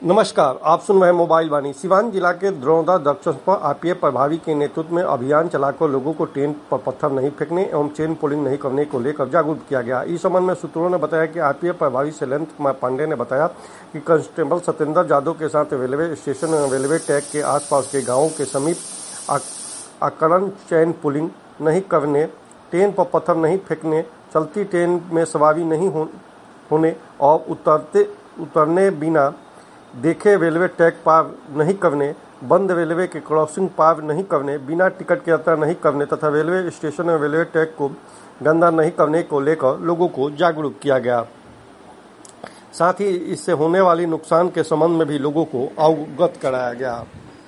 नमस्कार, आप सुन रहे हैं मोबाइल वाणी। सिवान जिला के द्रोणा जंक्शन पर आरपीएफ प्रभारी के नेतृत्व में अभियान चलाकर लोगों को ट्रेन पर पत्थर नहीं फेंकने एवं चेन पुलिंग नहीं करने को लेकर जागरूक किया गया। इस संबंध में सूत्रों ने बताया कि आरपीएफ प्रभारी शैलेंद्र कुमार पांडे ने बताया कि कांस्टेबल सत्येंद्र यादव के साथ रेलवे स्टेशन रेलवे ट्रैक के आसपास के गाँवों के समीप आकरण चेन पुलिंग नहीं करने, ट्रेन पर पत्थर नहीं फेंकने, चलती ट्रेन में सवारी नहीं होने और उतरने बिना देखे रेलवे ट्रैक पार नहीं करने, बंद रेलवे के क्रॉसिंग पार नहीं करने, बिना टिकट के यात्रा नहीं करने तथा रेलवे स्टेशन और रेलवे ट्रैक को गंदा नहीं करने को लेकर लोगों को जागरूक किया गया। साथ ही इससे होने वाली नुकसान के संबंध में भी लोगों को अवगत कराया गया।